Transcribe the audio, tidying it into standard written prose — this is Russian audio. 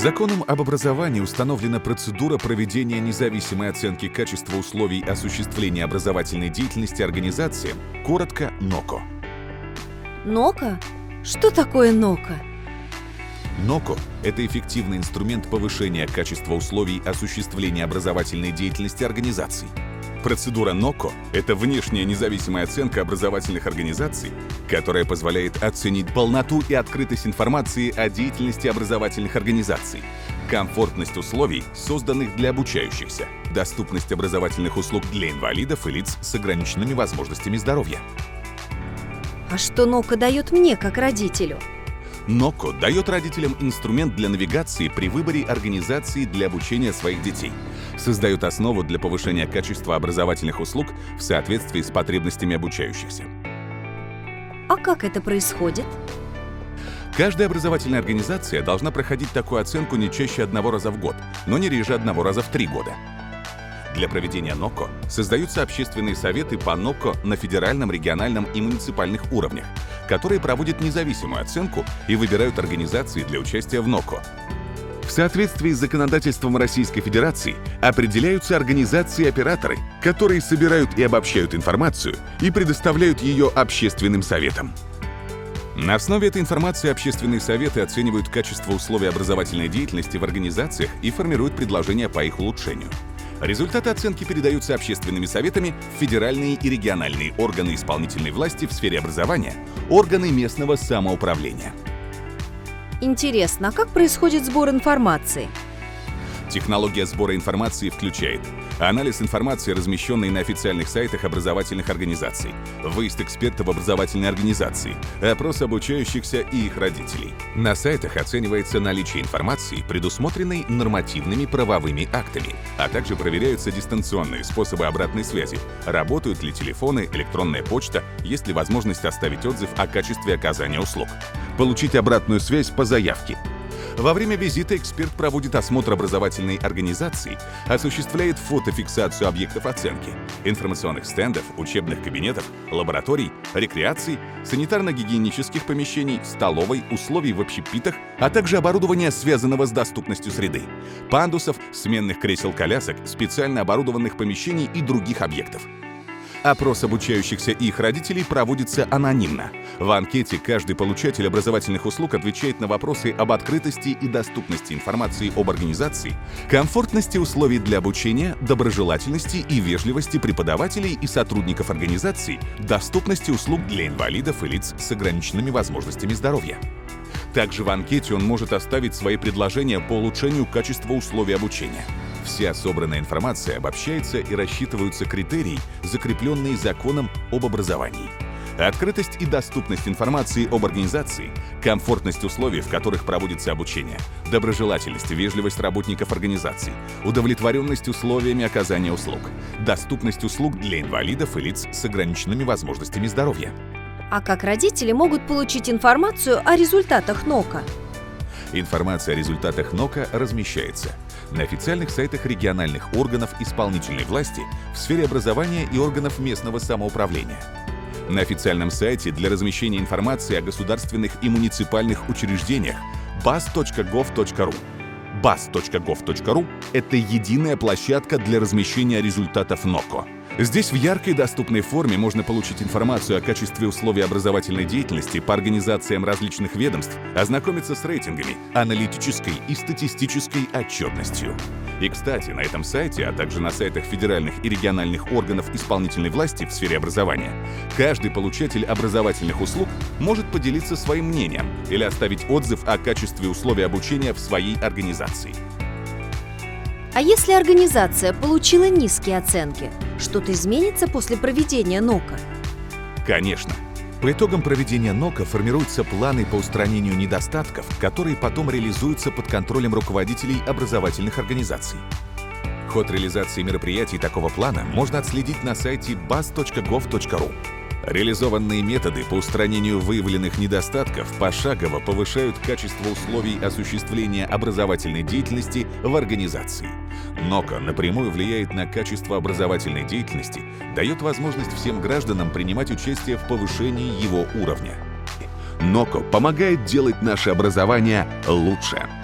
Законом об образовании установлена процедура проведения независимой оценки качества условий осуществления образовательной деятельности организации, коротко НОКО. НОКО? Что такое НОКО? НОКО – это эффективный инструмент повышения качества условий осуществления образовательной деятельности организаций. Процедура НОКО – это внешняя независимая оценка образовательных организаций, которая позволяет оценить полноту и открытость информации о деятельности образовательных организаций, комфортность условий, созданных для обучающихся, доступность образовательных услуг для инвалидов и лиц с ограниченными возможностями здоровья. А что НОКО дает мне, как родителю? НОКО дает родителям инструмент для навигации при выборе организации для обучения своих детей, создает основу для повышения качества образовательных услуг в соответствии с потребностями обучающихся. А как это происходит? Каждая образовательная организация должна проходить такую оценку не чаще одного раза в год, но не реже одного раза в 3 года. Для проведения НОКО создаются общественные советы по НОКО на федеральном, региональном и муниципальных уровнях, которые проводят независимую оценку и выбирают организации для участия в НОКО. В соответствии с законодательством Российской Федерации определяются организации и операторы, которые собирают и обобщают информацию и предоставляют ее общественным советам. На основе этой информации общественные советы оценивают качество условий образовательной деятельности в организациях и формируют предложения по их улучшению. Результаты оценки передаются общественными советами в федеральные и региональные органы исполнительной власти в сфере образования, органы местного самоуправления. Интересно, а как происходит сбор информации? Технология сбора информации включает анализ информации, размещенной на официальных сайтах образовательных организаций, выезд экспертов в образовательные организации, опрос обучающихся и их родителей. На сайтах оценивается наличие информации, предусмотренной нормативными правовыми актами, а также проверяются дистанционные способы обратной связи, работают ли телефоны, электронная почта, есть ли возможность оставить отзыв о качестве оказания услуг, получить обратную связь по заявке. Во время визита эксперт проводит осмотр образовательной организации, осуществляет фотофиксацию объектов оценки, информационных стендов, учебных кабинетов, лабораторий, рекреаций, санитарно-гигиенических помещений, столовой, условий в общепитах, а также оборудования, связанного с доступностью среды, пандусов, сменных кресел-колясок, специально оборудованных помещений и других объектов. Опрос обучающихся и их родителей проводится анонимно. В анкете каждый получатель образовательных услуг отвечает на вопросы об открытости и доступности информации об организации, комфортности условий для обучения, доброжелательности и вежливости преподавателей и сотрудников организации, доступности услуг для инвалидов и лиц с ограниченными возможностями здоровья. Также в анкете он может оставить свои предложения по улучшению качества условий обучения. Вся собранная информация обобщается и рассчитываются критерии, закрепленные законом об образовании. Открытость и доступность информации об организации, комфортность условий, в которых проводится обучение, доброжелательность и вежливость работников организации, удовлетворенность условиями оказания услуг, доступность услуг для инвалидов и лиц с ограниченными возможностями здоровья. А как родители могут получить информацию о результатах НОКО? Информация о результатах НОКО размещается на официальных сайтах региональных органов исполнительной власти в сфере образования и органов местного самоуправления, на официальном сайте для размещения информации о государственных и муниципальных учреждениях bas.gov.ru. bas.gov.ru – это единая площадка для размещения результатов НОКО. Здесь в яркой доступной форме можно получить информацию о качестве условий образовательной деятельности по организациям различных ведомств, ознакомиться с рейтингами, аналитической и статистической отчетностью. И, кстати, на этом сайте, а также на сайтах федеральных и региональных органов исполнительной власти в сфере образования, каждый получатель образовательных услуг может поделиться своим мнением или оставить отзыв о качестве условий обучения в своей организации. А если организация получила низкие оценки, что-то изменится после проведения НОКО? Конечно. По итогам проведения НОКО формируются планы по устранению недостатков, которые потом реализуются под контролем руководителей образовательных организаций. Ход реализации мероприятий такого плана можно отследить на сайте bas.gov.ru. Реализованные методы по устранению выявленных недостатков пошагово повышают качество условий осуществления образовательной деятельности в организации. НОКО напрямую влияет на качество образовательной деятельности, дает возможность всем гражданам принимать участие в повышении его уровня. НОКО помогает делать наше образование лучше.